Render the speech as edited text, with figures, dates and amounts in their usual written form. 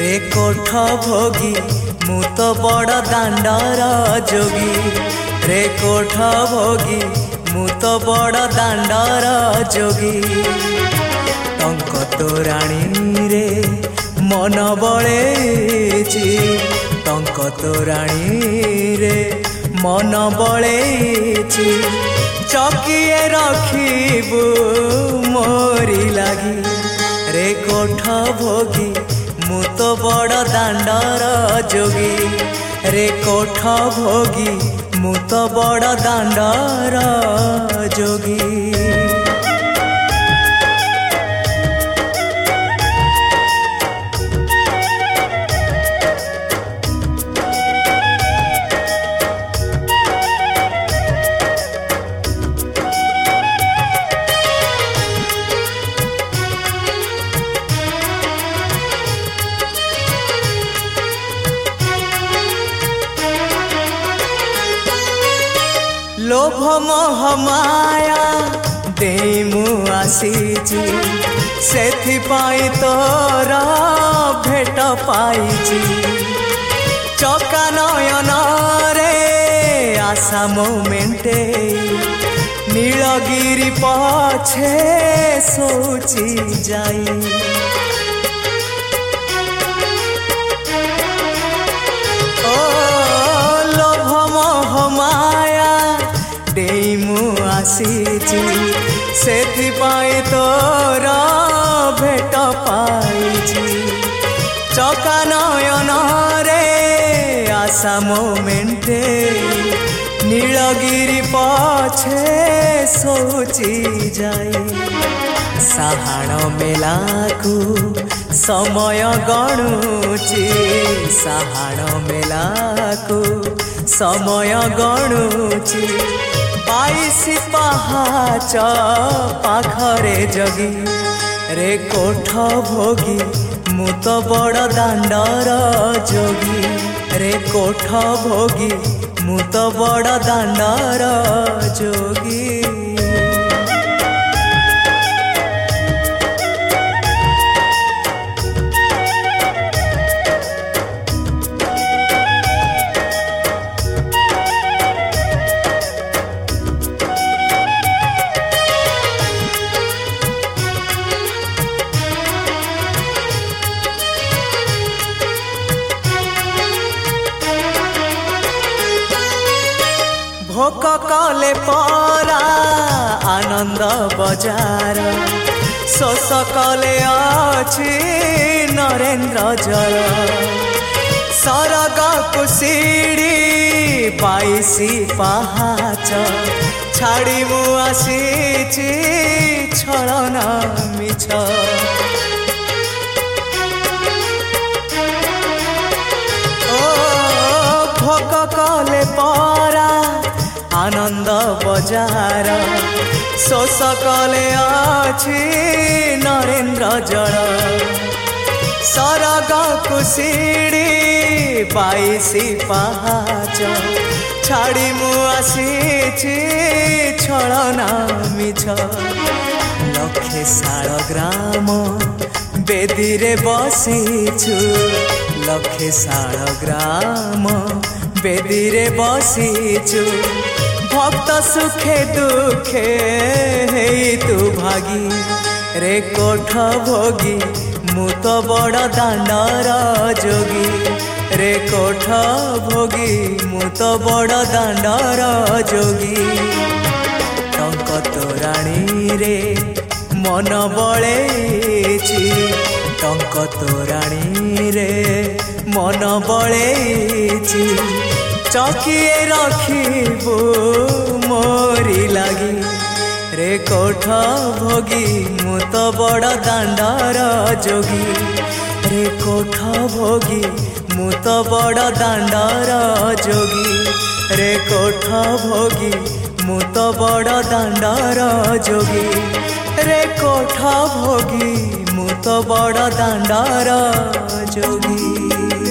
रे कोठ भोगी मु तो बड़ दांडर जोगी रे कोठ भोगी मु तो बड़ दांडर जोगी टंक तोराणी रे मन बळेची टंक तोराणी रे मन बळेची चकिए रखिबू मोरी लागी रे कोठ भोगी मु तो बड़ दांडर जोगी रे कोठ भोगी मु तो बड़ दांडर जोगी। लोभ मोह माया दे मु आसीची सेथिपाई तोर भेट पाइची चका नयन रे आशा मोमेंटे नीलगिरी पछे सोची जाई आसीची सेथिपाई तोर भेट पाइची चका नयन रे आशा मोमेंटे नीलगिरी पछे सोची जाई साहाण मेला को समय गणुची साहाण मेला को समय गणुची बाईसी पहाच पाखरे जगी रे कोठ भोगी मु तो बड़ दांडर जोगी रे कोठ भोगी मु तो बड़ दांडर जोगी। भोक कले परा आनंद बजार शोष कले अछि नरेन्द्र जल सरग कुसीड़ी बाईसी पहाच छाड़ी मु आसीची छलना मिछ भोक कले परा आनंद बजार शोष कले अछि नरेन्द्र जल सरग कुसीड़ी बाईसी पहाच छाड़ी मु आसीची छलना मिछ लक्षे शाल ग्राम बेदी रे बसीछु लक्षे शाल ग्राम बेदी रे बसीछु भक्त सुखे दुखे हेई तू भागी रे कोठ भोगी मु तो बड़ दांडर जोगी रे कोठ भोगी मु तो बड़ दांडर जोगी टंक तोराणी रे मन बळेची टंक तोराणी रे मन बळेची चकिए रखिबू मोरी लागी रे कोठ भोगी मु तो बड़ दांडर जोगी रे कोठ भोगी मु तो बड़ दांडर जोगी रे कोठ भोगी मु तो बड़ दांडर जोगी रे कोठ भोगी मु तो बड़ दांडर जोगी।